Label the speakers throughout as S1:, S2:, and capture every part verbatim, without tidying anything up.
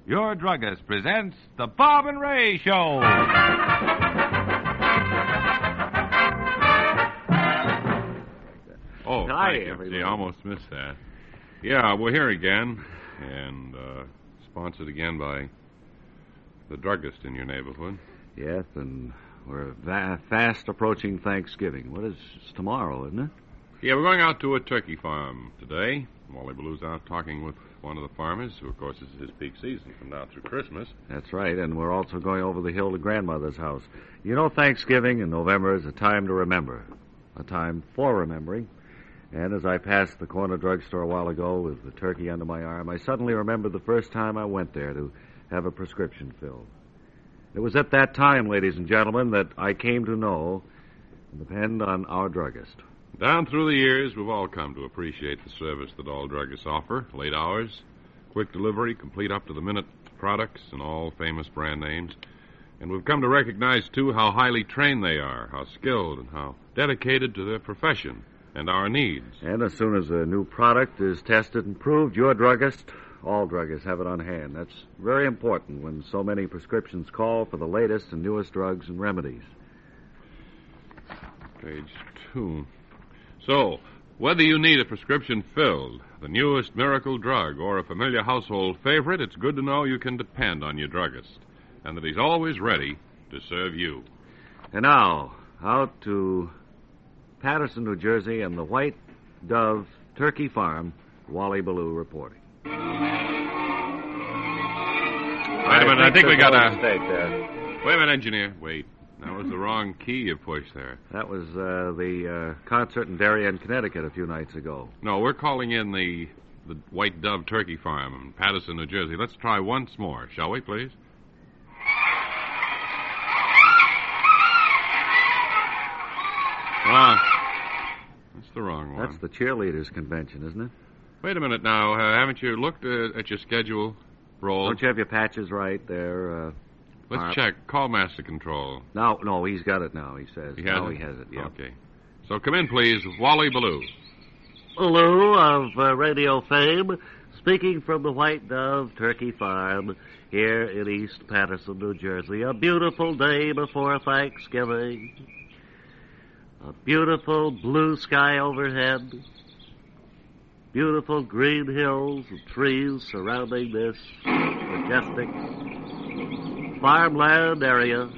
S1: Your Druggist presents the Bob and Ray Show.
S2: Oh,
S3: Hi,
S2: thank you.
S3: everybody.
S2: Gee, I almost missed that. Yeah, we're here again, and uh, sponsored again by the druggist in your neighborhood.
S3: Yes, and we're va- fast approaching Thanksgiving. What is it's tomorrow, isn't it?
S2: Yeah, we're going out to a turkey farm today. Wally Ballew's out talking with one of the farmers, who, of course, is his peak season from now through Christmas.
S3: That's right, and we're also going over the hill to Grandmother's house. You know, Thanksgiving in November is a time to remember, a time for remembering. And as I passed the corner drugstore a while ago with the turkey under my arm, I suddenly remembered the first time I went there to have a prescription filled. It was at that time, ladies and gentlemen, that I came to know and depend on our druggist.
S2: Down through the years, we've all come to appreciate the service that all druggists offer. Late hours, quick delivery, complete up-to-the-minute products, and all famous brand names. And we've come to recognize, too, how highly trained they are, how skilled and how dedicated to their profession and our needs.
S3: And as soon as a new product is tested and proved, your druggist, all druggists have it on hand. That's very important when so many prescriptions call for the latest and newest drugs and remedies.
S2: Page two. So, whether you need a prescription filled, the newest miracle drug, or a familiar household favorite, it's good to know you can depend on your druggist, and that he's always ready to serve you.
S3: And now, out to Patterson, New Jersey, and the White Dove Turkey Farm, Wally Ballou reporting.
S2: Wait a minute, I think we got a...
S3: mistake there.
S2: Wait a minute, engineer. Wait. That was the wrong key you pushed there.
S3: That was uh, the uh, concert in Darien, Connecticut a few nights ago.
S2: No, we're calling in the the White Dove Turkey Farm in Patterson, New Jersey. Let's try once more, shall we, please? Ah, that's the wrong one.
S3: That's the cheerleaders' convention, isn't it?
S2: Wait a minute now. Uh, haven't you looked uh, at your schedule, Roll?
S3: Don't you have your patches right there? Uh,
S2: Let's
S3: Mark?
S2: check. Call Master Control.
S3: No, no, he's got it now, he says.
S2: He has
S3: now
S2: it?
S3: he has it, yeah.
S2: Okay. So come in, please. Wally Ballou.
S4: Ballou of uh, radio fame, speaking from the White Dove Turkey Farm here in East Patterson, New Jersey. A beautiful day before Thanksgiving. A beautiful blue sky overhead. Beautiful green hills and trees surrounding this majestic farmland area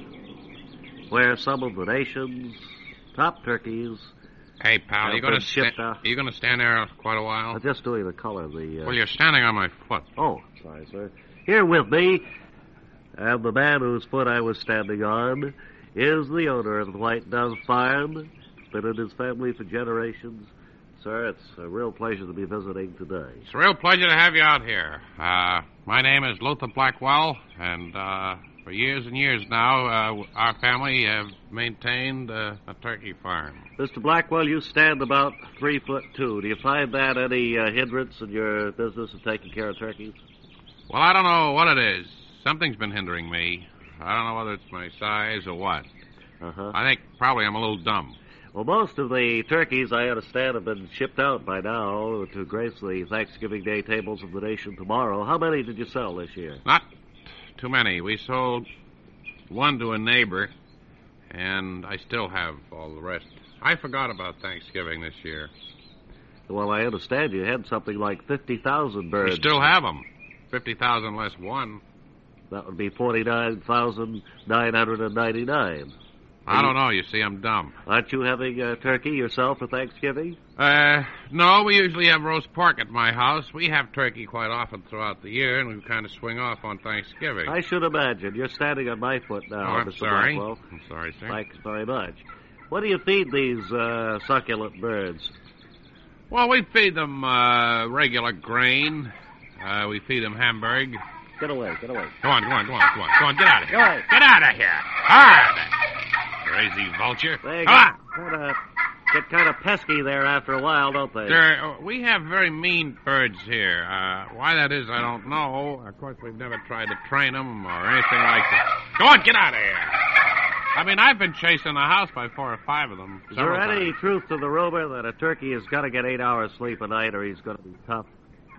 S4: where some of the nation's top turkeys
S2: Hey, pal,
S4: have
S2: you gonna
S4: been shipped
S2: sta-
S4: out.
S2: you gonna stand there quite a while?
S4: I'm just doing the color of the... Uh,
S2: Well, you're standing on my foot.
S4: Oh, sorry, sir. Here with me, and the man whose foot I was standing on, is the owner of the White Dove Farm. It's been in his family for generations. Sir, it's a real pleasure to be visiting today.
S2: It's a real pleasure to have you out here. Uh, my name is Luther Blackwell, and uh, for years and years now, uh, our family have maintained uh, a turkey farm.
S4: Mister Blackwell, you stand about three foot two. Do you find that any uh, hindrance in your business of taking care of turkeys?
S2: Well, I don't know what it is. Something's been hindering me. I don't know whether it's my size or what.
S4: Uh-huh.
S2: I think probably I'm a little dumb.
S4: Well, most of the turkeys, I understand, have been shipped out by now to grace the Thanksgiving Day tables of the nation tomorrow. How many did you sell this year?
S2: Not too many. We sold one to a neighbor, and I still have all the rest. I forgot about Thanksgiving this year.
S4: Well, I understand you had something like fifty thousand birds.
S2: We still have them. fifty thousand less one.
S4: That would be forty-nine thousand nine hundred ninety-nine.
S2: I don't know. You see, I'm dumb.
S4: Aren't you having a turkey yourself for Thanksgiving?
S2: Uh, no, we usually have roast pork at my house. We have turkey quite often throughout the year, and we kind of swing off on Thanksgiving.
S4: I should imagine. You're standing on my foot
S2: oh,
S4: now,
S2: I'm
S4: Mister
S2: sorry.
S4: Blackwell.
S2: I'm sorry, sir.
S4: Thanks very much. What do you feed these uh, succulent birds?
S2: Well, we feed them uh, regular grain. Uh, we feed them Hamburg.
S4: Get away, get away.
S2: Go on, go on, go on, go on. Go on, get out of here.
S4: Go away.
S2: Get out of here. Hard. Crazy vulture.
S4: They
S2: Come on.
S4: Kind of get kind of pesky there after a while, don't they?
S2: Sir, we have very mean birds here. Uh, why that is, I don't know. Of course, we've never tried to train them or anything like that. Go on, get out of here. I mean, I've been chasing the house by four or five of them.
S4: Is there
S2: several
S4: any
S2: times.
S4: truth to the rumor that a turkey has got to get eight hours sleep a night or he's going to be tough?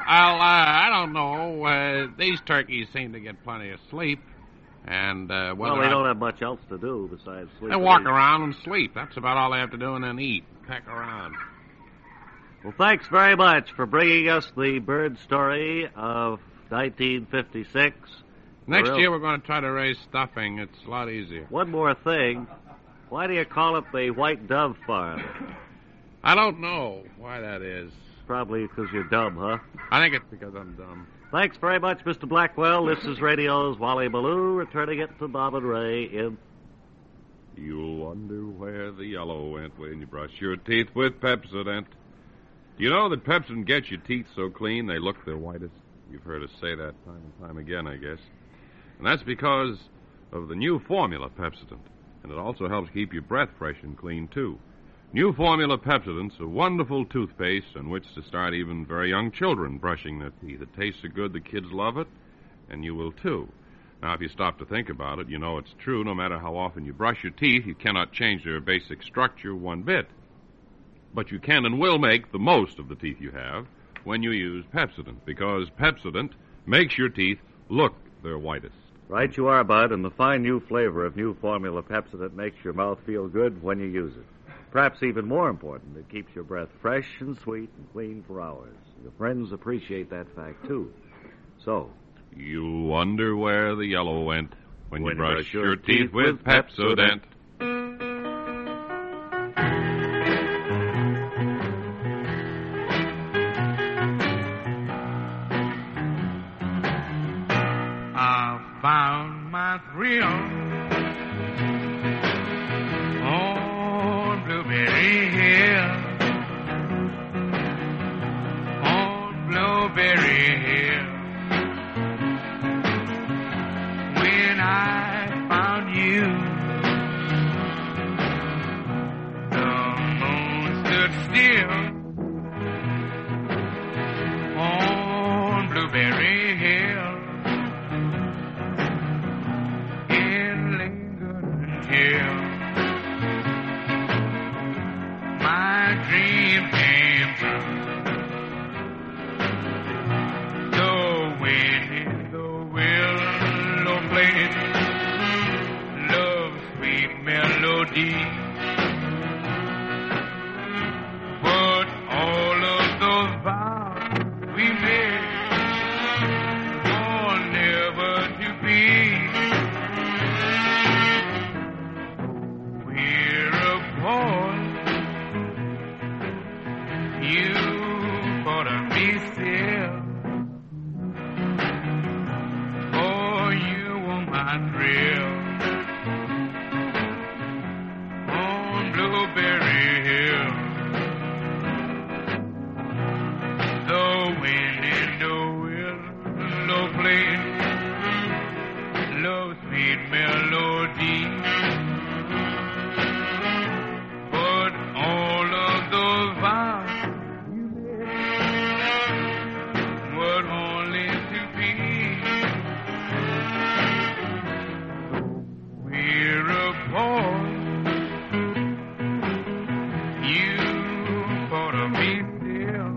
S5: I'll, uh, I don't know. Uh, these turkeys seem to get plenty of sleep. And, uh,
S4: Well,
S5: whether
S4: they
S5: I-
S4: don't have much else to do besides sleep.
S5: They walk around and sleep. That's about all they have to do, and then eat, peck around.
S4: Well, thanks very much for bringing us the bird story of nineteen fifty-six.
S5: Next
S4: Real-
S5: year, we're going to try to raise stuffing. It's a lot easier.
S4: One more thing. Why do you call it the White Dove Farm?
S5: I don't know why that is.
S4: Probably because you're dumb, huh?
S5: I think it's because I'm dumb.
S4: Thanks very much, Mister Blackwell. This is Radio's Wally Ballou, returning it to Bob and Ray in...
S2: You'll wonder where the yellow went when you brush your teeth with Pepsodent. Do you know that Pepsodent gets your teeth so clean they look their whitest? You've heard us say that time and time again, I guess. And that's because of the new formula Pepsodent. And it also helps keep your breath fresh and clean, too. New formula Pepsodent's a wonderful toothpaste on which to start even very young children brushing their teeth. It tastes so good the kids love it, and you will, too. Now, if you stop to think about it, you know it's true. No matter how often you brush your teeth, you cannot change their basic structure one bit. But you can and will make the most of the teeth you have when you use Pepsodent, because Pepsodent makes your teeth look their whitest.
S3: Right you are, Bud, and the fine new flavor of new formula Pepsodent makes your mouth feel good when you use it. Perhaps even more important, it keeps your breath fresh and sweet and clean for hours. Your friends appreciate that fact, too. So,
S2: You wonder where the yellow went when,
S3: When
S2: you brush your teeth with Pepsodent.
S1: I found my thrill on Blueberry Hill. On Blueberry Hill. When I found you, the moon stood still on Blueberry Hill. It lingered until my dream came true. The wind in the willow played love's sweet melody. But all of those vows we made were never to be. We're apart. You thought of me still. Oh, you were my thrill. On Blueberry Hill. The wind in the willow played love's sweet melody. But all of those vows you made were only to be. We're apart. You thought of me still.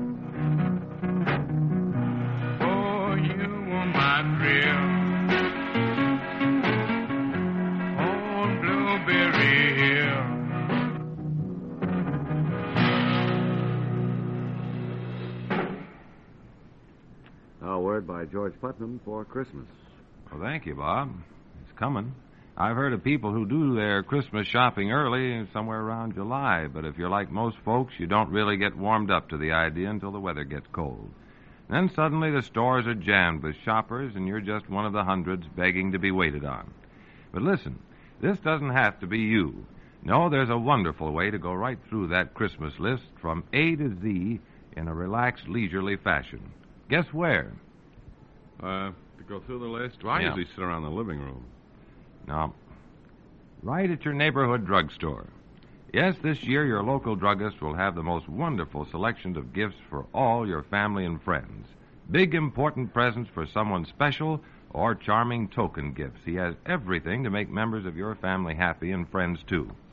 S1: Oh, you were my thrill. On Blueberry Hill.
S3: a word by George Putnam for Christmas.
S1: Well, thank you, Bob. It's coming. I've heard of people who do their Christmas shopping early, somewhere around July, but if you're like most folks, you don't really get warmed up to the idea until the weather gets cold. Then suddenly the stores are jammed with shoppers, and you're just one of the hundreds begging to be waited on. But listen, this doesn't have to be you. No, there's a wonderful way to go right through that Christmas list from A to Z in a relaxed, leisurely fashion. Guess where?
S2: Uh, to go through the list? Well, I
S1: Yeah.
S2: usually sit around the living room.
S1: No. Right at your neighborhood drugstore. Yes, this year your local druggist will have the most wonderful selections of gifts for all your family and friends. Big, important presents for someone special or charming token gifts. He has everything to make members of your family happy and friends, too.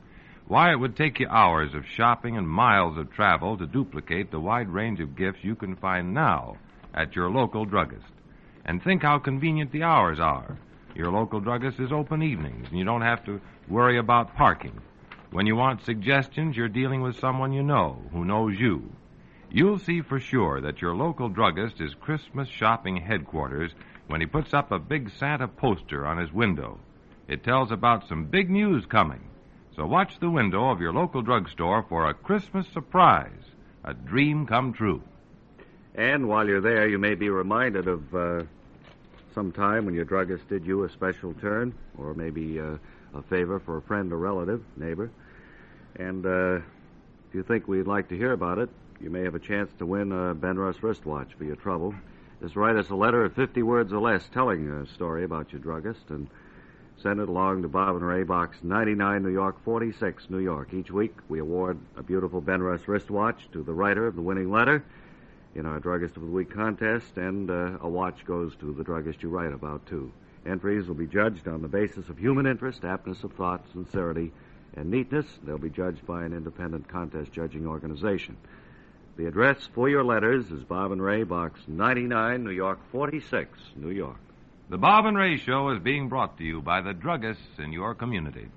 S1: Why, it would take you hours of shopping and miles of travel to duplicate the wide range of gifts you can find now at your local druggist. And think how convenient the hours are. Your local druggist is open evenings, and you don't have to worry about parking. When you want suggestions, you're dealing with someone you know, who knows you. You'll see for sure that your local druggist is Christmas shopping headquarters when he puts up a big Santa poster on his window. It tells about some big news coming. So watch the window of your local drugstore for a Christmas surprise, a dream come true.
S3: And while you're there, you may be reminded of uh, some time when your druggist did you a special turn, or maybe uh, a favor for a friend or relative, neighbor. And uh, if you think we'd like to hear about it, you may have a chance to win a Ben Russ wristwatch for your trouble. Just write us a letter of fifty words or less telling a story about your druggist, and send it along to Bob and Ray, Box ninety-nine, New York, forty-six, New York. Each week, we award a beautiful Ben Russ wristwatch to the writer of the winning letter in our Druggist of the Week contest, and uh, a watch goes to the druggist you write about, too. Entries will be judged on the basis of human interest, aptness of thought, sincerity, and neatness. They'll be judged by an independent contest judging organization. The address for your letters is Bob and Ray, Box ninety-nine, New York, forty-six, New York.
S1: The Bob and Ray Show is being brought to you by the druggists in your community.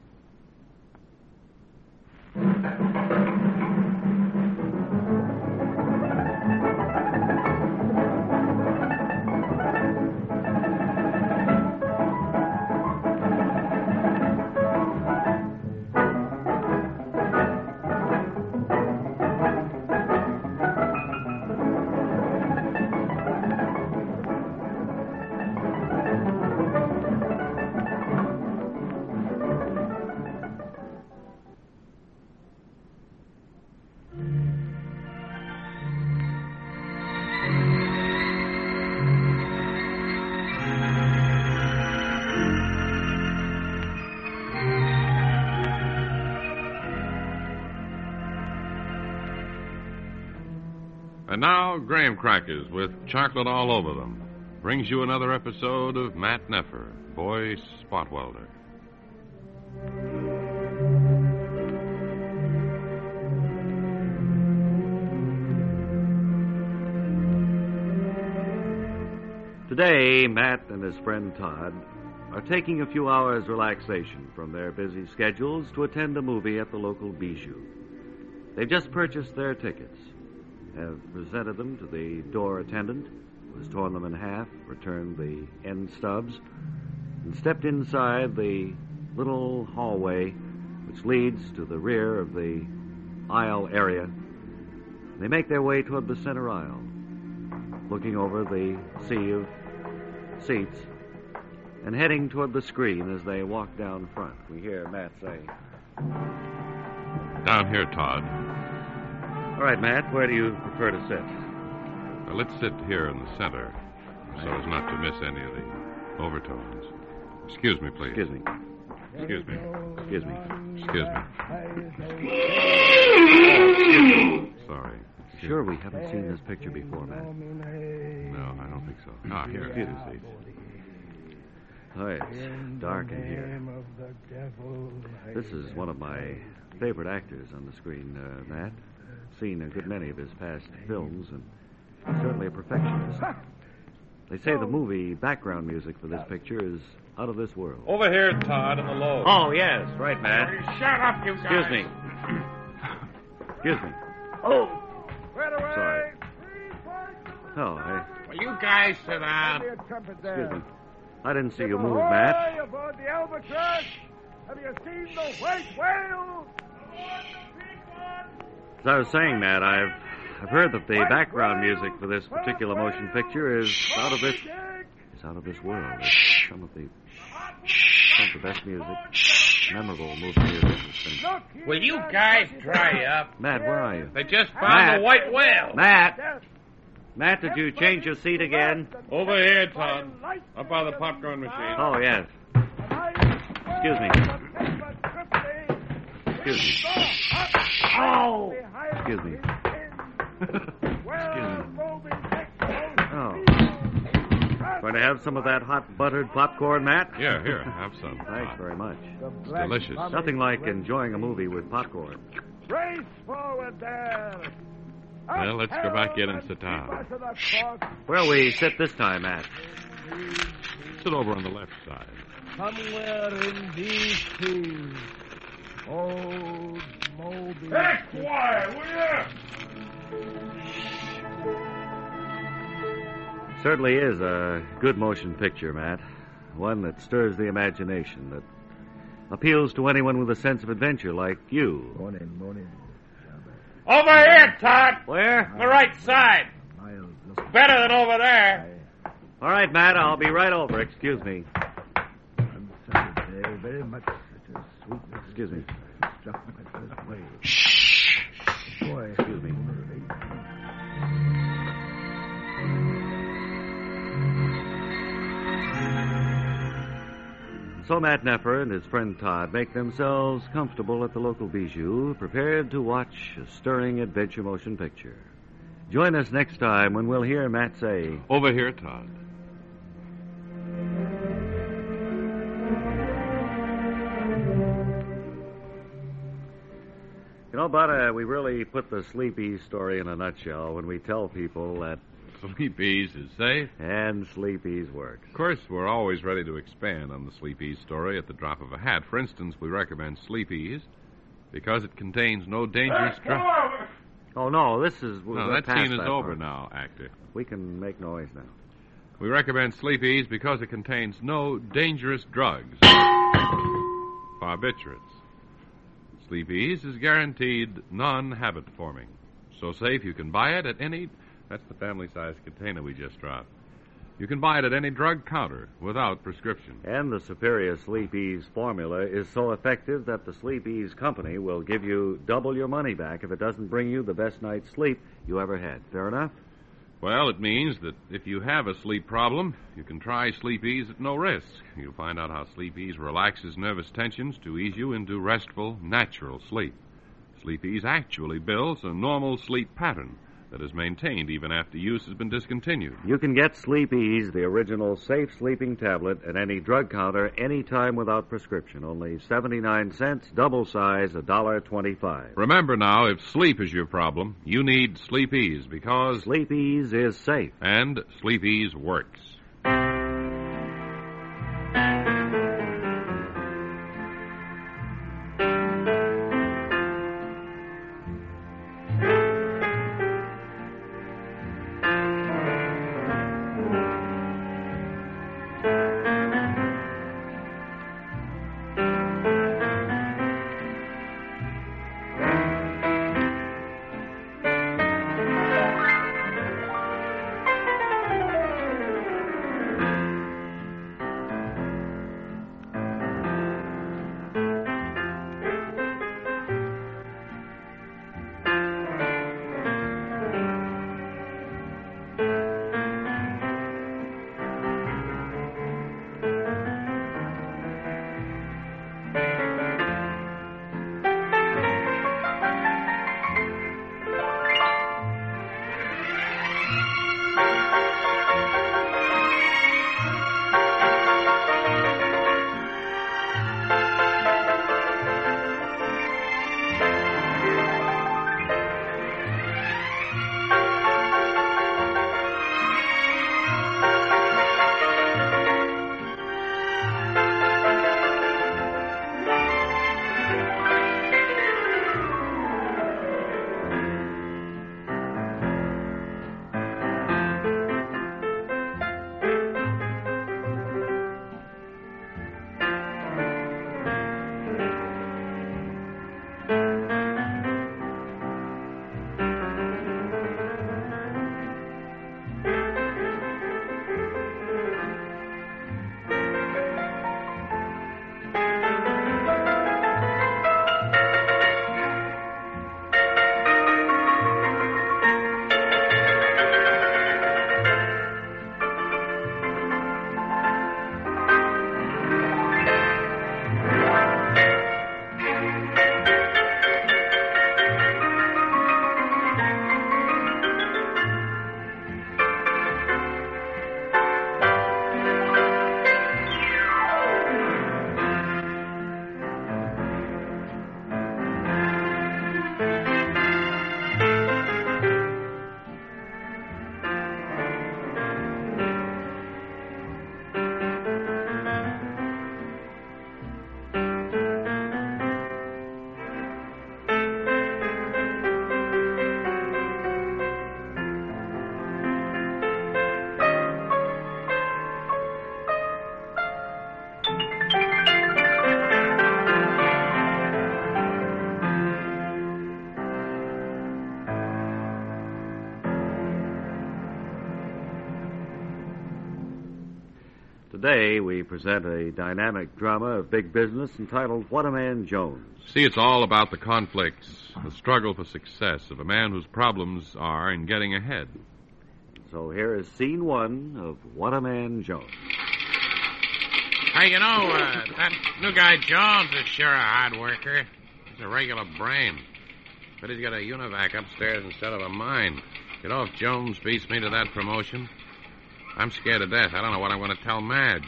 S2: And now, graham crackers with chocolate all over them brings you another episode of Matt Neffer, boy spot welder.
S3: Today, Matt and his friend Todd are taking a few hours relaxation from their busy schedules to attend a movie at the local Bijou. They've just purchased their tickets, have presented them to the door attendant, who has torn them in half, returned the end stubs, and stepped inside the little hallway which leads to the rear of the aisle area. They make their way toward the center aisle, looking over the sea of seats and heading toward the screen as they walk down front. We hear Matt say,
S2: Down here, Todd.
S3: All right, Matt, where do you prefer to sit?
S2: Now, let's sit here in the center so as not to miss any of the overtones. Excuse me, please.
S3: Excuse me.
S2: Excuse me.
S3: Excuse me.
S2: Excuse me. Sorry.
S3: Sure we haven't seen this picture before, Matt.
S2: No, I don't think so. Ah, here.
S3: Excuse me. Oh, it's dark in here. This is one of my favorite actors on the screen, uh, Matt. Seen a good many of his past films, and certainly a perfectionist. They say the movie background music for this picture is out of this world.
S5: Over here, Todd, in the low.
S3: Oh, yes, right, Matt.
S5: Shut up, you guys.
S3: Excuse me. Excuse me. Oh, sorry. Oh, I...
S5: Will you guys sit down?
S3: Excuse me. I didn't see you move, Matt.
S6: Aboard the Albatross. Have you seen the white whale?
S3: As I was saying, Matt, I've I've heard that the background music for this particular motion picture is out of this is out of this world. It's some of the some of the best music, memorable movie music that's been.
S5: Will you guys dry up?
S3: Matt, where are you?
S5: They just found
S3: Matt.
S5: the white whale.
S3: Matt, Matt, did you change your seat again?
S5: Over here, Todd. Up by the popcorn machine.
S3: Oh, yes. Excuse me. Excuse me.
S6: Oh!
S3: Excuse me. Excuse me. Oh. Right Going to have some of that hot buttered popcorn, Matt?
S2: Yeah, here, have some.
S3: Thanks very much.
S2: It's delicious.
S3: Nothing like enjoying a movie with popcorn.
S6: Race forward there.
S2: Well, let's go back in and sit down.
S3: Where'll we sit this time, Matt?
S2: Sit over on the left side.
S6: Somewhere in these trees. Old Moby.
S7: Hey, quiet, will you?
S3: Certainly is a good motion picture, Matt. One that stirs the imagination, that appeals to anyone with a sense of adventure like you.
S6: Morning, morning.
S7: Over here, Todd.
S3: Where?
S7: The right side. Better than over there.
S3: All right, Matt, I'll be right over. Excuse me.
S6: Very, very much such a sweetness.
S3: Excuse me.
S6: Struck my first wave.
S3: Shh.
S6: Boy,
S3: Excuse me. So Matt Neffer and his friend Todd make themselves comfortable at the local bijou, prepared to watch a stirring adventure motion picture. Join us next time when we'll hear Matt say,
S2: Over here, Todd.
S3: You know, Bud, uh, we really put the Sleepy story in a nutshell when we tell people that
S2: Sleepy's is safe.
S3: and Sleepy's works.
S2: Of course, we're always ready to expand on the Sleepy's story at the drop of a hat. For instance, we recommend Sleepy's because it contains no dangerous drugs.
S3: Oh, no, this is...
S2: No,
S3: we're
S2: that
S3: past
S2: scene is
S3: that
S2: over
S3: part.
S2: now, actor.
S3: We can make noise now.
S2: We recommend Sleepy's because it contains no dangerous drugs. Barbiturates. Sleepy's is guaranteed non-habit forming. So safe you can buy it at any... That's the family-sized container we just dropped. You can buy it at any drug counter without prescription.
S3: And the superior Sleepy's formula is so effective that the Sleepy's company will give you double your money back if it doesn't bring you the best night's sleep you ever had. Fair enough?
S2: Well, it means that if you have a sleep problem, you can try Sleepy's at no risk. You'll find out how Sleepy's relaxes nervous tensions to ease you into restful, natural sleep. Sleepy's actually builds a normal sleep pattern that is maintained even after use has been discontinued.
S3: You can get Sleepy's, the original safe sleeping tablet, at any drug counter anytime without prescription. Only seventy-nine cents, double size, one dollar twenty-five.
S2: Remember now, if sleep is your problem, you need Sleepy's because...
S3: Sleepy's is safe.
S2: And Sleepy's works.
S3: Today, we present a dynamic drama of big business entitled What a Man Jones.
S2: See, it's all about the conflicts, the struggle for success of a man whose problems are in getting ahead.
S3: So here is scene one of What a Man Jones.
S5: Hey, you know, uh, that new guy Jones is sure a hard worker. He's a regular brain. But he's got a univac upstairs instead of a mine. You know, if Jones beats me to that promotion, I'm scared to death. I don't know what I'm going to tell Madge.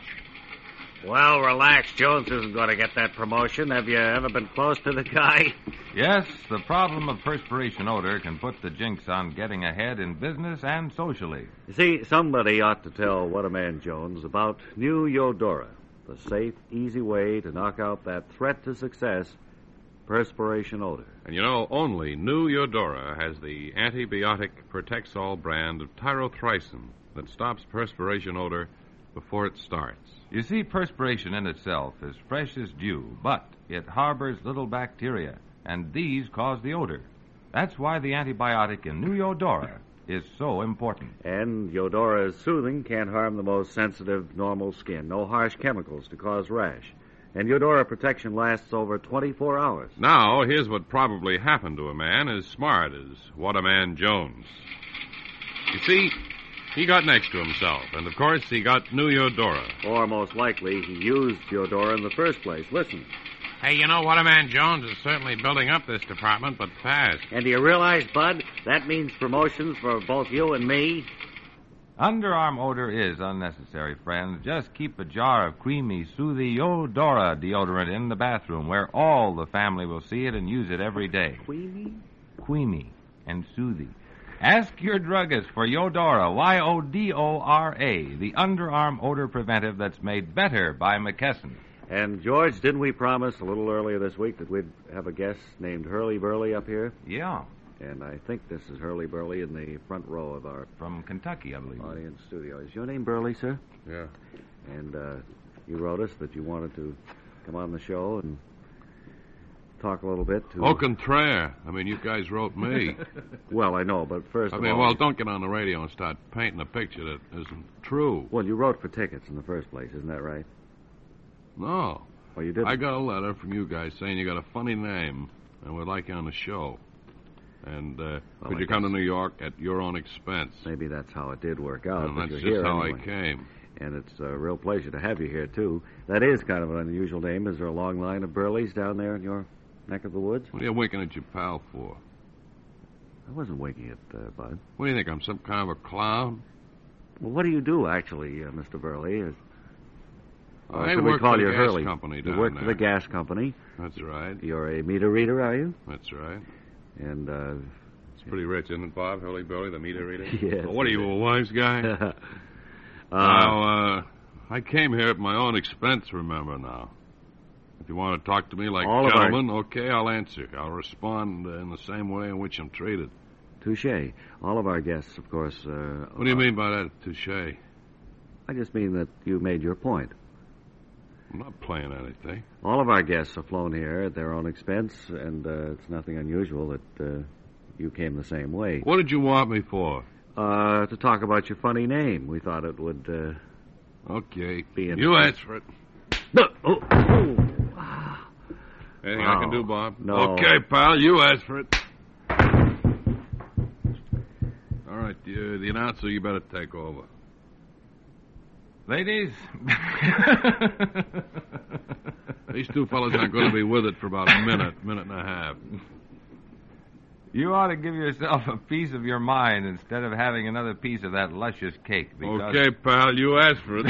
S4: Well, relax. Jones isn't going to get that promotion. Have you ever been close to the guy?
S1: Yes, the problem of perspiration odor can put the jinx on getting ahead in business and socially.
S3: You see, somebody ought to tell What a Man Jones about New Eudora, the safe, easy way to knock out that threat to success, perspiration odor.
S2: And you know, only New Eudora has the antibiotic Protexol brand of tyrothricin that stops perspiration odor before it starts.
S1: You see, perspiration in itself is fresh as dew, but it harbors little bacteria, and these cause the odor. That's why the antibiotic in New Eudora is so important.
S3: And Eudora is soothing, can't harm the most sensitive, normal skin. No harsh chemicals to cause rash. And Eudora protection lasts over twenty-four hours.
S2: Now, here's what probably happened to a man as smart as What a Man Jones. You see, he got next to himself, and of course he got New Eudora.
S3: Or most likely, he used Eudora in the first place. Listen.
S5: Hey, you know, What a Man Jones is certainly building up this department, but fast.
S4: And do you realize, Bud, that means promotions for both you and me?
S1: Underarm odor is unnecessary, friends. Just keep a jar of creamy, soothy Eudora deodorant in the bathroom where all the family will see it and use it every day.
S3: Queenie?
S1: Creamy and soothy. Ask your druggist for Eudora, Y O D O R A, the underarm odor preventive that's made better by McKesson.
S3: And, George, didn't we promise a little earlier this week that we'd have a guest named Hurley Burley up here?
S1: Yeah.
S3: And I think this is Hurley Burley in the front row of our
S1: From Kentucky, I believe.
S3: audience studio. Is your name Burley, sir?
S2: Yeah.
S3: And uh, you wrote us that you wanted to come on the show and talk a little bit to...
S2: Au contraire. I mean, you guys wrote me.
S3: Well, I know, but first
S2: I
S3: of
S2: mean,
S3: all...
S2: well, don't get on the radio and start painting a picture that isn't true.
S3: Well, you wrote for tickets in the first place, isn't that right?
S2: No.
S3: Well, you didn't.
S2: I got a letter from you guys saying you got a funny name and would like you on the show. And uh,
S3: Well,
S2: could
S3: I
S2: you come to
S3: guess-
S2: New York at your own expense?
S3: Maybe that's how it did work out.
S2: And
S3: but
S2: that's
S3: you're
S2: just
S3: here
S2: how
S3: anyway.
S2: I came.
S3: And it's a real pleasure to have you here, too. That is kind of an unusual name. Is there a long line of Burleys down there in your neck of the woods?
S2: What are you winking at your pal for?
S3: I wasn't winking at uh, Bud.
S2: What do you think, I'm some kind of a clown?
S3: Well, what do you do, actually, uh, Mister Burley? Is, uh,
S2: I
S3: should we
S2: work
S3: call
S2: for the
S3: you
S2: gas
S3: Hurley?
S2: company
S3: You
S2: down
S3: work for
S2: there.
S3: the gas company.
S2: That's right.
S3: You're a meter reader, are you?
S2: That's right.
S3: And, uh...
S2: It's pretty rich, isn't it, Bob? Hurley Burley, the meter reader?
S3: Yes,
S2: Well, what are
S3: it
S2: you,
S3: is.
S2: a wise guy?
S3: uh,
S2: now, uh, I came here at my own expense, remember now. If you want to talk to me like
S3: All of our-
S2: gentlemen, okay, I'll answer. I'll respond uh, in the same way in which I'm treated.
S3: touche. All of our guests, of course... Uh,
S2: What do you mean by that, touche?
S3: I just mean that you made your point.
S2: I'm not playing anything.
S3: All of our guests have flown here at their own expense, and uh, it's nothing unusual that uh, you came the same way.
S2: What did you want me for?
S3: Uh, to talk about your funny name. We thought it would... Uh,
S2: Okay.
S3: Be in-
S2: You asked for it.
S3: no, oh, oh.
S2: Anything
S3: Oh,
S2: I can do, Bob?
S3: no.
S2: Okay, pal, you asked for it. All right, the, the announcer, you better take over.
S1: Ladies.
S2: These two fellas aren't going to be with it for about a minute, minute and a half.
S1: You ought to give yourself a piece of your mind instead of having another piece of that luscious cake. Because...
S2: Okay, pal, you asked for it.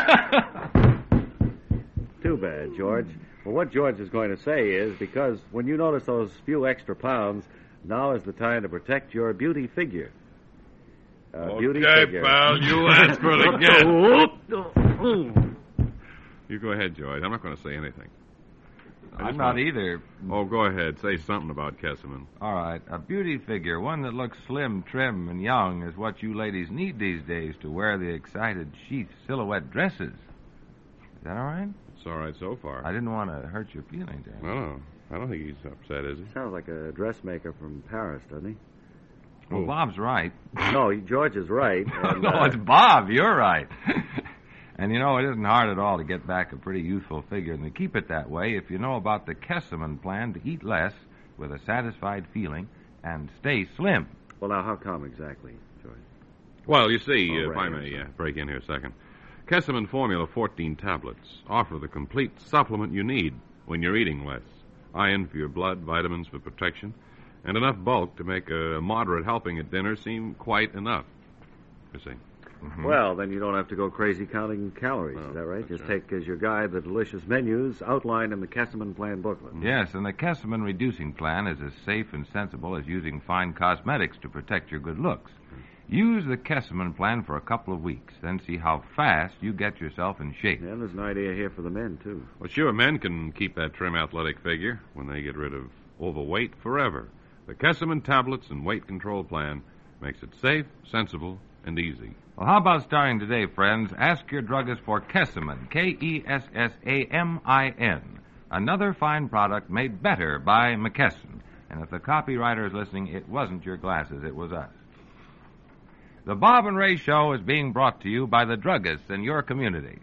S3: Too bad, George. Well, what George is going to say is because when you notice those few extra pounds, now is the time to protect your beauty figure. Uh, beauty
S2: Okay,
S3: figure.
S2: pal, you asked for it again. You go ahead, George. I'm not going to say anything. I
S1: I'm
S2: just
S1: not
S2: wanna-
S1: either.
S2: Oh, go ahead. Say something about Kesselman.
S1: All right. A beauty figure, one that looks slim, trim, and young, is what you ladies need these days to wear the excited sheath silhouette dresses. Is that all right?
S2: It's all right so far.
S1: I didn't want to hurt your feelings, Andy.
S2: No, I don't think he's upset, is he?
S3: Sounds like a dressmaker from Paris, doesn't he?
S1: Well,
S2: Oh.
S1: Bob's right.
S3: No, George is right. And,
S1: no,
S3: uh,
S1: it's Bob. You're right. And you know, it isn't hard at all to get back a pretty youthful figure, and to keep it that way if you know about the Kesselman plan to eat less with a satisfied feeling and stay slim.
S3: Well, now, how come exactly, George?
S2: Well, you see,
S3: Oh,
S2: uh, if I
S3: right,
S2: may
S3: yes,
S2: uh,
S3: sir.
S2: break in here a second, Kesselman Formula fourteen tablets offer the complete supplement you need when you're eating less. Iron for your blood, vitamins for protection, and enough bulk to make a moderate helping at dinner seem quite enough. You see.
S1: Mm-hmm.
S3: Well, then you don't have to go crazy counting calories,
S2: No,
S3: is that right?
S2: that's
S3: Just
S2: right.
S3: take as your guide the delicious menus outlined in the Kesselman Plan booklet.
S1: Yes, and the Kesselman reducing plan is as safe and sensible as using fine cosmetics to protect your good looks. Use the Kesselman plan for a couple of weeks, then see how fast you get yourself in shape.
S3: And there's an idea here for the men, too.
S2: Well, sure, men can keep that trim athletic figure when they get rid of overweight forever. The Kesselman tablets and weight control plan makes it safe, sensible, and easy.
S1: Well, how about starting today, friends? Ask your druggist for Kesselman, K E S S A M I N. Another fine product made better by McKesson. And if the copywriter is listening, it wasn't your glasses, it was us. The Bob and Ray Show is being brought to you by the druggists in your community.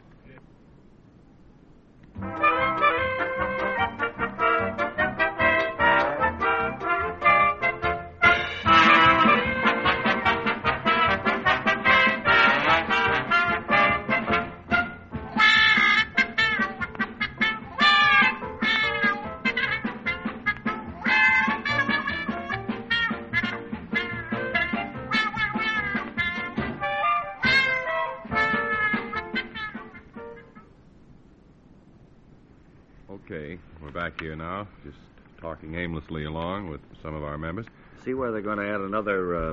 S2: Okay, we're back here now, just talking aimlessly along with some of our members.
S3: See where they're going to add another uh,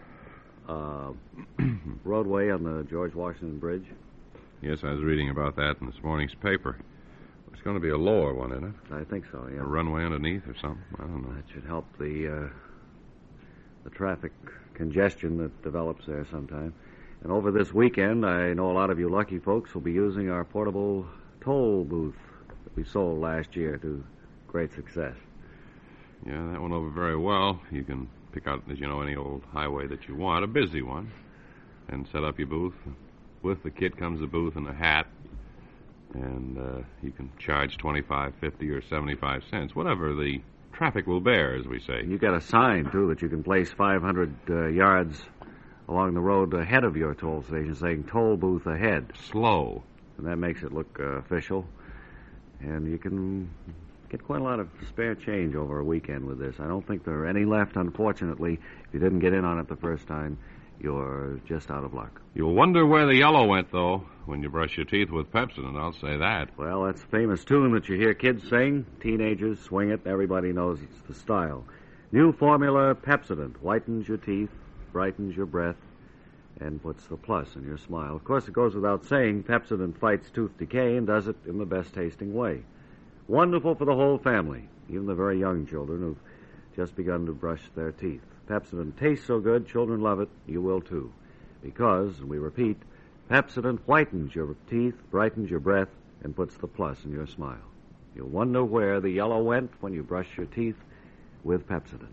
S3: uh, roadway on the George Washington Bridge?
S2: Yes, I was reading about that in this morning's paper. It's going to be a lower one, isn't it?
S3: I think so, yeah.
S2: A runway underneath or something? I don't know.
S3: That should help the uh, the traffic congestion that develops there sometime. And over this weekend, I know a lot of you lucky folks will be using our portable toll booth that we sold last year to great success.
S2: Yeah, that went over very well. You can pick out, as you know, any old highway that you want, a busy one, and set up your booth. With the kit comes a booth and a hat, and uh, you can charge twenty-five, fifty, or seventy-five cents, whatever the traffic will bear, as we say.
S3: And you got a sign, too, that you can place five hundred uh, yards along the road ahead of your toll station saying toll booth ahead.
S2: Slow.
S3: And that makes it look uh, official. And you can get quite a lot of spare change over a weekend with this. I don't think there are any left, unfortunately. If you didn't get in on it the first time, you're just out of luck.
S2: You'll wonder where the yellow went, though, when you brush your teeth with Pepsodent, I'll say that.
S3: Well, that's a famous tune that you hear kids sing. Teenagers swing it. Everybody knows it's the style. New formula Pepsodent whitens your teeth, brightens your breath, and puts the plus in your smile. Of course, it goes without saying, Pepsodent fights tooth decay and does it in the best-tasting way. Wonderful for the whole family, even the very young children who've just begun to brush their teeth. Pepsodent tastes so good, children love it. You will, too. Because, we repeat, Pepsodent whitens your teeth, brightens your breath, and puts the plus in your smile. You'll wonder where the yellow went when you brush your teeth with Pepsodent.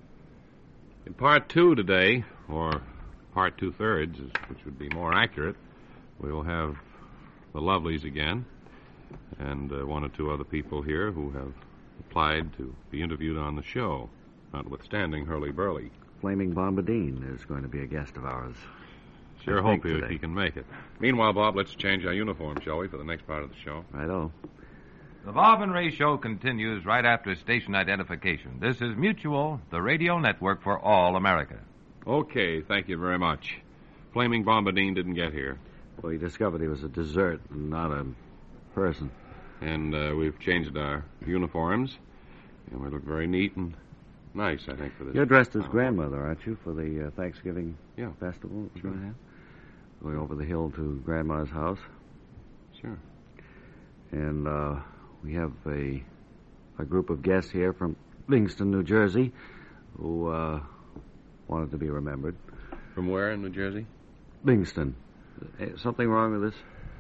S2: In part two today, or part two-thirds, which would be more accurate, we will have the Lovelies again, and uh, one or two other people here who have applied to be interviewed on the show, notwithstanding Hurley Burley.
S3: Flaming Bombadine is going to be a guest of ours.
S2: Sure
S3: I
S2: hope
S3: think
S2: he,
S3: today.
S2: he can make it. Meanwhile, Bob, let's change our uniform, shall we, for the next part of the show?
S3: Righto.
S1: The Bob and Ray Show continues right after station identification. This is Mutual, the radio network for all America.
S2: Okay, thank you very much. Flaming Bombadine didn't get here,
S3: Well, he discovered he was a dessert, not a person.
S2: and uh, we've changed our uniforms, and we look very neat and nice, I think, for this.
S3: You're dressed as
S2: Oh.
S3: grandmother, aren't you, for the uh, Thanksgiving
S2: Yeah.
S3: festival that
S2: Sure.
S3: we're going to have? Going over the hill to Grandma's house.
S2: Sure.
S3: And uh, we have a, a group of guests here from Livingston, New Jersey, who uh, wanted to be remembered.
S2: From where in New Jersey?
S3: Livingston. Eh, Something wrong with this?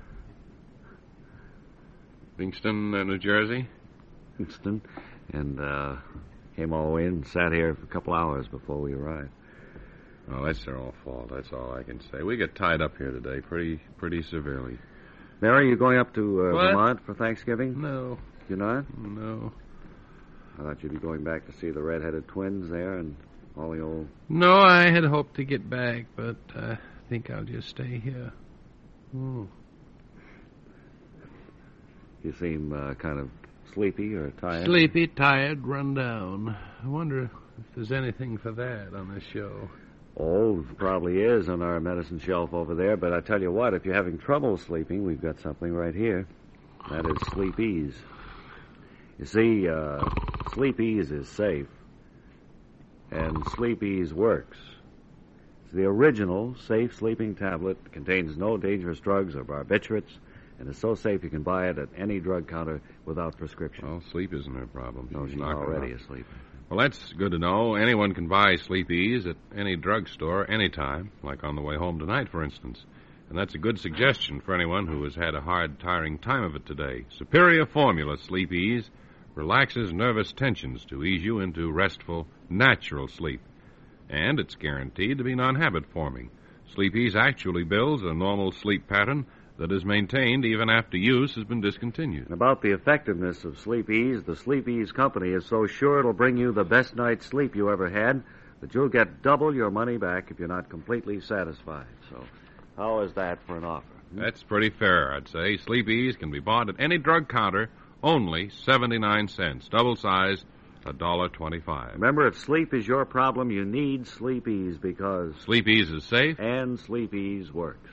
S2: Livingston, uh, New Jersey?
S3: Livingston. And uh, came all the way in and sat here for a couple hours before we arrived.
S2: Oh, that's their own fault. That's all I can say. We got tied up here today pretty pretty severely.
S3: Mary, you going up to uh,
S8: What?
S3: Vermont for Thanksgiving?
S8: No,
S3: You're not?
S8: no.
S3: I thought you'd be going back to see the red-headed twins there and all the old...
S8: No, I had hoped to get back, but uh, I think I'll just stay here. Oh.
S3: You seem uh, kind of sleepy or tired.
S8: Sleepy, tired, run down. I wonder if there's anything for that on this show.
S3: Oh, there probably is on our medicine shelf over there, but I tell you what, if you're having trouble sleeping, we've got something right here. That is Sleep Ease. You see, uh, Sleep Ease is safe, and Sleep Ease works. It's the original safe sleeping tablet. It contains no dangerous drugs or barbiturates, and is so safe you can buy it at any drug counter without prescription.
S2: Well, sleep isn't her problem.
S3: No, she's
S2: knocking
S3: already
S2: her out.
S3: asleep.
S2: Well, that's good to know. Anyone can buy Sleep Ease at any drugstore anytime, like on the way home tonight, for instance. And that's a good suggestion for anyone who has had a hard, tiring time of it today. Superior Formula Sleep Ease relaxes nervous tensions to ease you into restful, natural sleep. And it's guaranteed to be non-habit forming. Sleep Ease actually builds a normal sleep pattern that is maintained even after use has been discontinued.
S3: About the effectiveness of Sleep Ease, the Sleep Ease company is so sure it'll bring you the best night's sleep you ever had that you'll get double your money back if you're not completely satisfied. So, how is that for an offer? Hmm?
S2: That's pretty fair, I'd say. Sleep Ease can be bought at any drug counter, only seventy-nine cents. Double size, one dollar twenty-five.
S3: Remember, if sleep is your problem, you need Sleep Ease because...
S2: Sleep Ease is safe.
S3: And Sleep Ease works.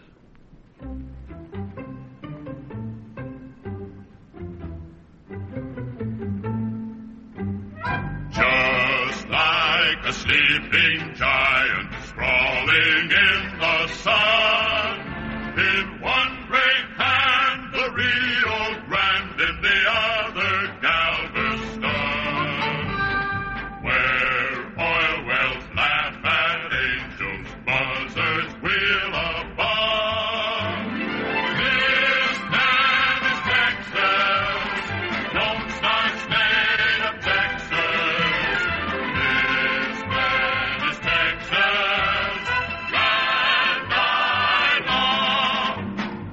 S9: Just like a sleeping giant sprawling in the sun, in one great hand the Rio Grande, in the other Galveston, where oil wells laugh at angels, buzzards wheel above. This man is Texas, Lone Star State of Texas. This man is Texas, Grand Island.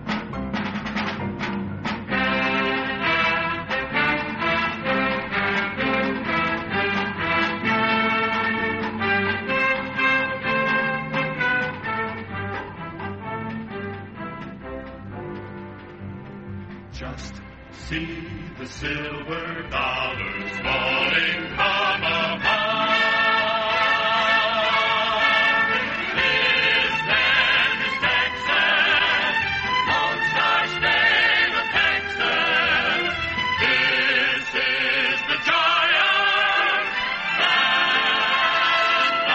S9: Just see the silver dollars falling from above. This land is Texas, Lone Star State of Texas. This is the giant Grand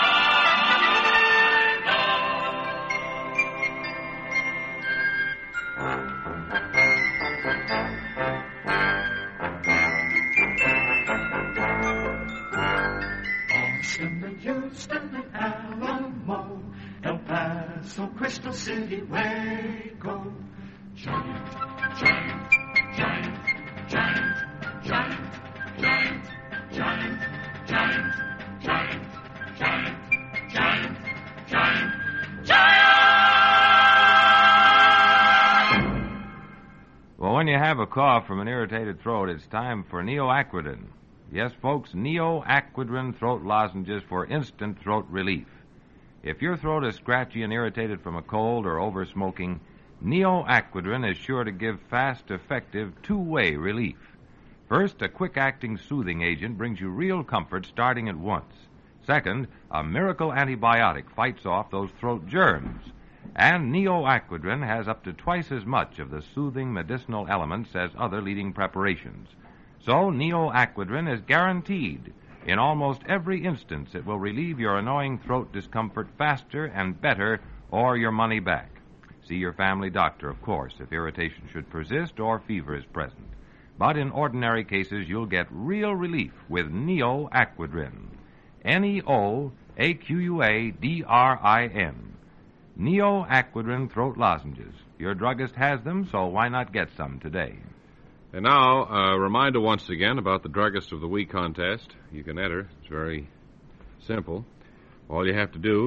S9: Austin and Houston and Alamo, El Paso, Crystal City, Waco. Giant, giant, giant, giant, giant, giant, giant, giant, giant, giant, giant, giant, giant!
S1: Well, when you have a cough from an irritated throat, it's time for Neoaquidin. Yes, folks, Neoaquidin throat lozenges for instant throat relief. If your throat is scratchy and irritated from a cold or over smoking, Neoaquidin is sure to give fast, effective, two-way relief. First, a quick-acting soothing agent brings you real comfort starting at once. Second, a miracle antibiotic fights off those throat germs. And Neoaquidin has up to twice as much of the soothing medicinal elements as other leading preparations. So Neoaquidin is guaranteed. In almost every instance, it will relieve your annoying throat discomfort faster and better, or your money back. See your family doctor, of course, if irritation should persist or fever is present. But in ordinary cases, you'll get real relief with Neoaquidin. N E O A Q U A D R I N. Neoaquidin throat lozenges. Your druggist has them, so why not get some today?
S2: And now, a reminder once again about the Druggist of the Week contest. You can enter. It's very simple. All you have to do,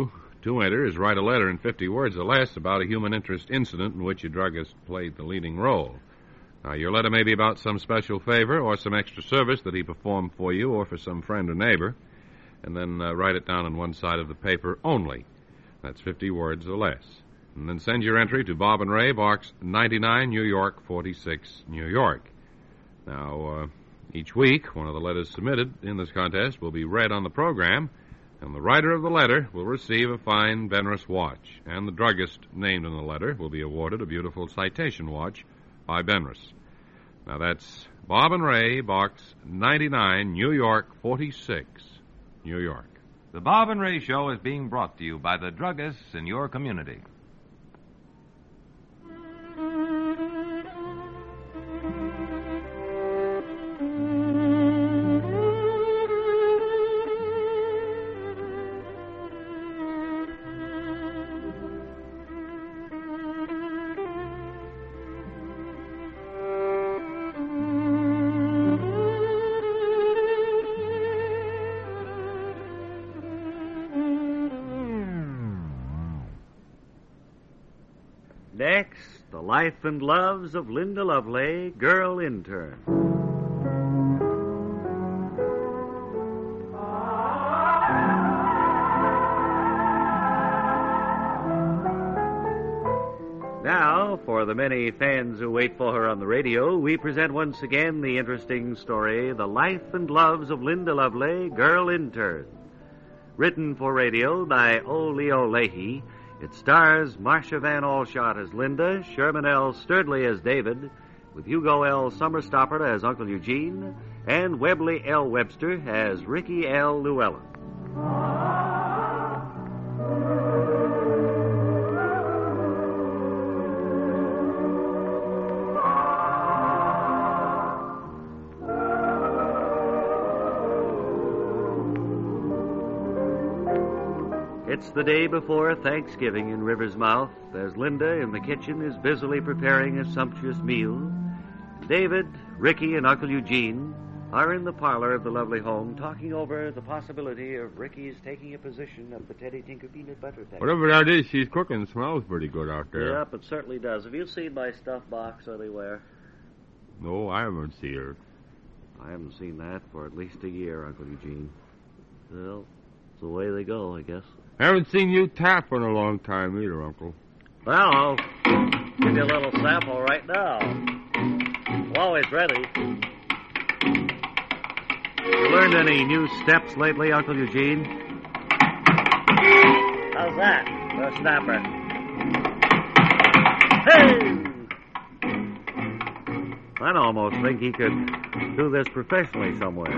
S2: To enter is write a letter in fifty words or less about a human interest incident in which a druggist played the leading role. Now, your letter may be about some special favor or some extra service that he performed for you or for some friend or neighbor, and then uh, write it down on one side of the paper only. That's fifty words or less. And then send your entry to Bob and Ray, Box ninety-nine, New York, forty-six, New York. Now, uh, each week, one of the letters submitted in this contest will be read on the program, and the writer of the letter will receive a fine Benrus watch, and the druggist named in the letter will be awarded a beautiful citation watch by Benrus. Now, that's Bob and Ray, Box ninety-nine, New York, forty-six, New York.
S1: The Bob and Ray Show is being brought to you by the druggists in your community.
S4: Next, the life and loves of Linda Lovely, girl intern. Now, for the many fans who wait for her on the radio, we present once again the interesting story, The Life and Loves of Linda Lovely, Girl Intern. Written for radio by O. Leo Leahy, it stars Marcia Van Alshot as Linda, Sherman L. Sturdley as David, with Hugo L. Summerstopper as Uncle Eugene, and Webley L. Webster as Ricky L. Llewellyn. It's the day before Thanksgiving in River's Mouth, as Linda in the kitchen is busily preparing a sumptuous meal. David, Ricky, and Uncle Eugene are in the parlor of the lovely home talking over the possibility of Ricky's taking a position at the Teddy Tinker Peanut Butter Factory.
S10: Whatever that is she's cooking smells pretty good out there.
S4: Yep, it certainly does. Have you seen my stuffed box anywhere?
S10: No, I haven't seen her.
S4: I haven't seen that for at least a year, Uncle Eugene. Well, it's the way they go, I guess.
S10: I haven't seen you tap in a long time either, Uncle.
S4: Well, I'll give you a little sample right now. I'm always ready. You learned any new steps lately, Uncle Eugene? How's that for a snapper? Hey! I'd almost think he could do this professionally somewhere.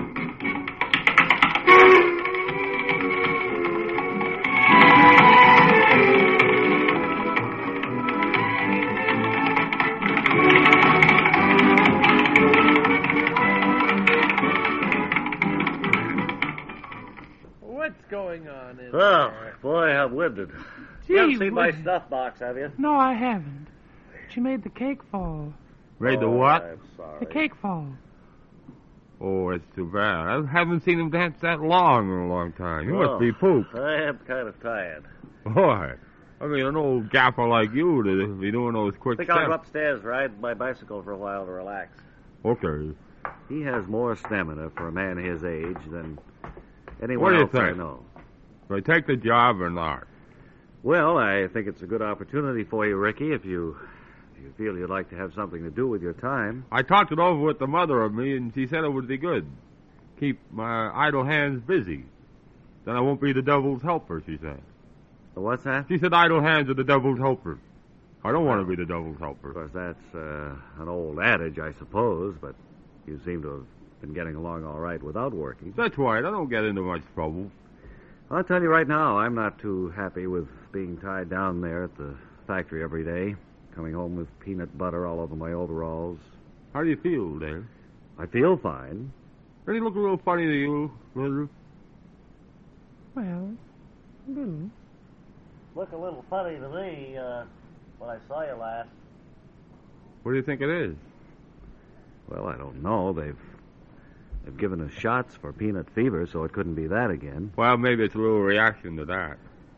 S8: What's going on in
S4: Oh,
S8: there?
S4: boy, I'm winded.
S8: Gee,
S4: You haven't seen my
S8: what-
S4: stuff box, have you?
S8: No, I haven't. But you made the cake fall.
S10: Made the
S4: Oh,
S10: what?
S4: I'm sorry.
S8: The cake fall.
S10: Oh, that's too bad. I haven't seen him dance that long in a long time. You
S4: Oh,
S10: must be pooped.
S4: I am kind of tired.
S10: Boy, I mean, an old gaffer like you to be doing those
S4: I
S10: quick
S4: think I'll go
S10: steps.
S4: upstairs, ride my bicycle for a while to relax.
S10: Okay.
S4: He has more stamina for a man his age than anyone
S10: What do you
S4: else I
S10: think?
S4: know.
S10: Do I take the job or not?
S4: Well, I think it's a good opportunity for you, Ricky, if you if you feel you'd like to have something to do with your time.
S10: I talked it over with the mother of me, and she said it would be good. Keep my idle hands busy. Then I won't be the devil's helper, she said.
S4: What's that?
S10: She said idle hands are the devil's helper. I don't want to be the devil's
S4: Of
S10: helper.
S4: course, that's uh, an old adage, I suppose, but you seem to have been getting along all right without working.
S10: That's right. I don't get into much trouble.
S4: I'll tell you right now, I'm not too happy with being tied down there at the factory every day, coming home with peanut butter all over my overalls.
S10: How do you feel, Dave?
S4: I feel fine.
S10: Does he look a little funny to you, Mildred?
S8: Well, a little.
S4: Look a little funny to me uh, when I saw you last.
S10: What do you think it is?
S4: Well, I don't know. They've they've given us shots for peanut fever, so it couldn't be that again.
S10: Well, maybe it's a little reaction to that.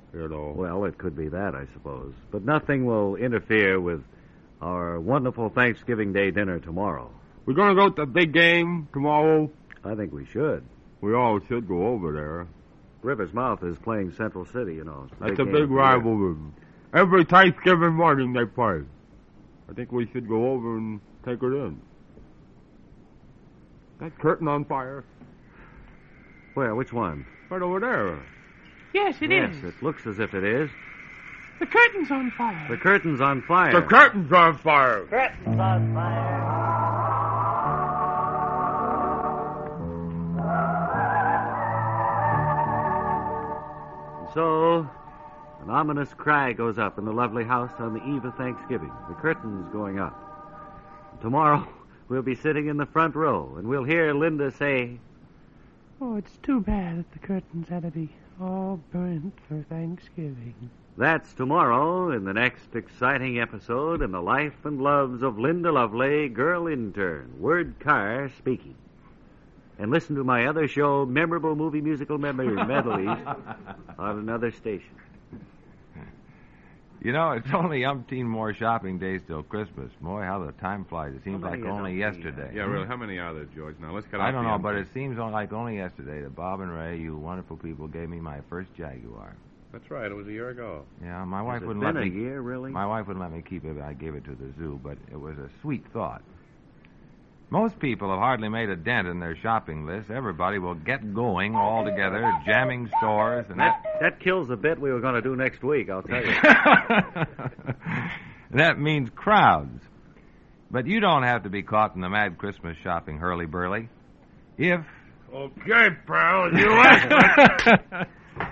S10: you know.
S3: Well, it could be that, I suppose. But nothing will interfere with our wonderful Thanksgiving Day dinner tomorrow.
S10: We're going to go to the big game tomorrow.
S3: I think we should.
S10: We all should go over there.
S3: River's Mouth is playing Central City, you know.
S10: That's a big rivalry. Every Thanksgiving morning they play. I think we should go over and take it in. That curtain on fire.
S3: Where? Which one?
S10: Right over there.
S8: Yes, it
S3: yes,
S8: is.
S3: it looks as if it is.
S8: The curtain's on fire.
S3: The curtain's on fire.
S10: The curtain's on fire.
S4: Curtain's on fire.
S3: So, an ominous cry goes up in the lovely house on the eve of Thanksgiving. The curtain's going up. Tomorrow, we'll be sitting in the front row, and we'll hear Linda say,
S8: "Oh, it's too bad that the curtains had to be all burnt for Thanksgiving."
S3: That's tomorrow in the next exciting episode in the life and loves of Linda Lovely, girl intern, Word Carr speaking. And listen to my other show, Memorable Movie Musical Memory Medleys, on another station.
S1: You know, it's only umpteen more shopping days till Christmas. Boy, how the time flies. It seems
S3: How
S1: like
S3: many is
S1: only
S3: umpteen?
S1: yesterday.
S2: Yeah, really. How many are there, George? Now, let's cut
S1: I
S2: off
S1: don't
S2: the
S1: know, but
S2: umpteen.
S1: it seems like only yesterday that Bob and Ray, you wonderful people, gave me my first Jaguar.
S2: That's right. It was a year ago.
S1: Yeah, my wife
S3: Has it
S1: wouldn't
S3: been
S1: let
S3: a
S1: me.
S3: year, really?
S1: My wife wouldn't let me keep it. I gave it to the zoo, but it was a sweet thought. Most people have hardly made a dent in their shopping list. Everybody will get going all together, jamming stores, and
S3: That, that kills the bit we were going to do next week, I'll tell you.
S1: that means crowds. But you don't have to be caught in the mad Christmas shopping hurly-burly. If...
S10: Okay, pal, you asked.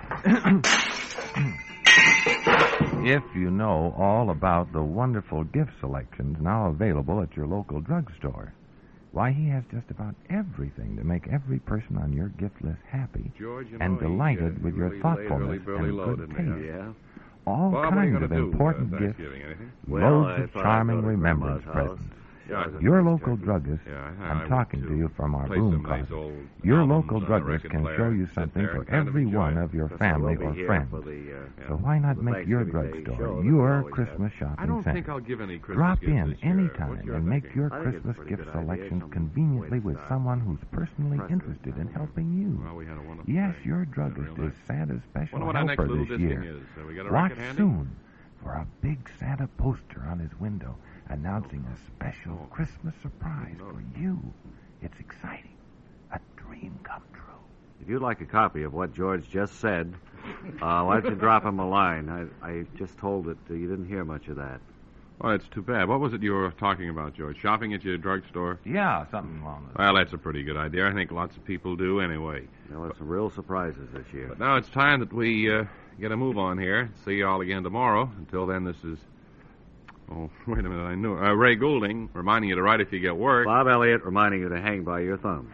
S1: If you know all about the wonderful gift selections now available at your local drugstore, why, he has just about everything to make every person on your gift list happy
S2: George, you
S1: and
S2: know, he,
S1: delighted
S2: uh,
S1: with
S2: he
S1: your
S2: really
S1: thoughtfulness
S2: laid early, early
S1: and
S2: low,
S1: good
S2: didn't he?
S1: taste.
S3: Yeah.
S1: All
S2: Bob, what are you
S1: kinds
S2: gonna
S1: of
S2: do,
S1: important
S2: uh,
S1: gifts,
S2: Thanksgiving? Anything?
S3: Well,
S1: loads
S3: I
S1: of
S3: thought I'd
S1: charming
S3: go to
S1: remembrance
S3: Grandma's house.
S1: presents.
S2: Yeah, I
S1: Your
S2: thought
S1: local
S2: turkey.
S1: druggist,
S2: Yeah, I- I
S1: I'm
S2: would,
S1: talking to
S2: too.
S1: you from our
S2: Play
S1: boom
S2: some nice
S1: closet.
S2: old
S1: Your
S2: albums
S1: local
S2: on a
S1: druggist
S2: record
S1: can
S2: player
S1: show
S2: and
S1: you
S2: sit
S1: something
S2: there
S1: for
S2: and kind of
S1: every
S2: enjoy
S1: one
S2: it.
S1: of your
S3: Guess I
S1: family
S3: will
S1: or
S3: be here
S1: friends.
S3: for the, uh,
S1: So why not
S3: the
S1: make your
S3: Thanksgiving Day
S1: drugstore
S3: show that
S1: your
S3: we always
S1: Christmas
S3: have.
S1: shopping
S2: I don't
S1: center?
S2: think I'll give any Christmas
S1: Drop
S2: gifts
S1: in
S2: this year.
S1: any
S2: What's
S1: time
S2: your
S1: and make
S2: thinking?
S1: your
S3: I think it's a
S1: Christmas
S3: pretty
S1: gift
S3: good idea,
S1: selections
S3: some
S1: conveniently
S3: way to
S1: with
S3: start.
S1: someone who's personally
S3: Impressive.
S1: interested in helping you.
S2: Well, we had a wonderful
S1: Yes,
S2: day.
S1: your
S2: Yeah,
S1: druggist
S2: real
S1: is
S2: nice.
S1: Santa's special
S2: Wonder what our next
S1: helper
S2: little
S1: this
S2: disting
S1: year.
S2: is. Uh, we got a
S1: Watch
S2: record handy?
S1: soon for a big Santa poster on his window announcing a special
S2: Oh.
S1: Christmas surprise
S2: No.
S1: for you. It's exciting. A dream come true.
S3: If you'd like a copy of what George just said, uh, why don't you drop him a line? I, I just told that uh, you didn't hear much of that.
S2: Well, it's too bad. What was it you were talking about, George? Shopping at your drugstore?
S1: Yeah, something along those.
S2: Well, that's a pretty good idea. I think lots of people do anyway.
S3: There were some real surprises this year.
S2: But now it's time that we uh, get a move on here. See you all again tomorrow. Until then, this is... Oh, wait a minute. I knew... Uh, Ray Goulding, reminding you to write if you get work.
S3: Bob Elliott reminding you to hang by your thumb.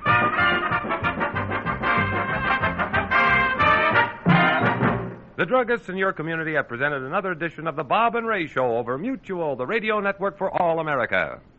S1: The druggists in your community have presented another edition of the Bob and Ray Show over Mutual, the radio network for all America.